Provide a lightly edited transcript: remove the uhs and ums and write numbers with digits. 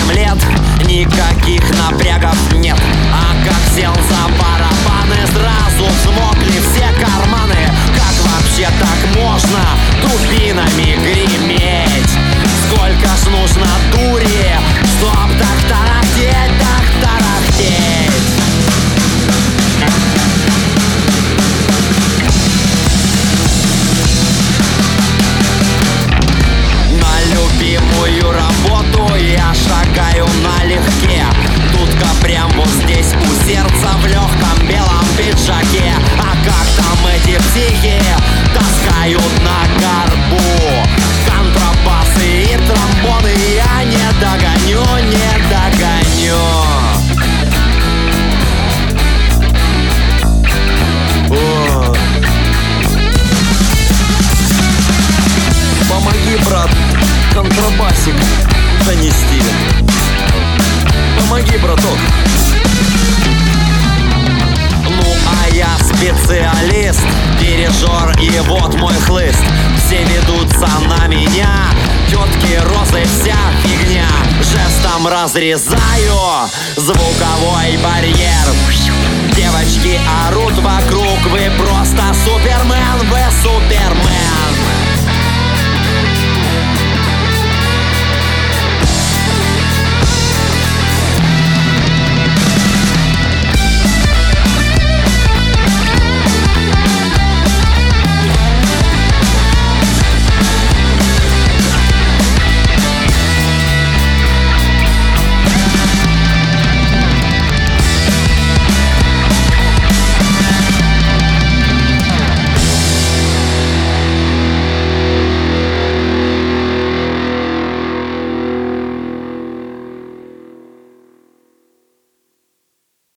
8 лет, никаких напрягов нет. А как сел за барабаны, сразу взмокли все карманы. Как вообще так можно дубинами греметь? Сколько ж нужно дури, чтоб так тарахтеть, так тарахтеть? На любимую работу я шагаю налегке. Тутка прям вот здесь у сердца, в легком белом пиджаке. А как там эти психи таскают на горбу контрабасы и тромбоны? Я не догоню, не догоню. О. Помоги, брат, контрабасик донести. Помоги, браток. Ну а я специалист, дирижер, и вот мой хлыст. Все ведутся на меня, тетки, розы, вся фигня. Жестом разрезаю звуковой барьер. Девочки орут вокруг, вы просто супермен, вы супермен.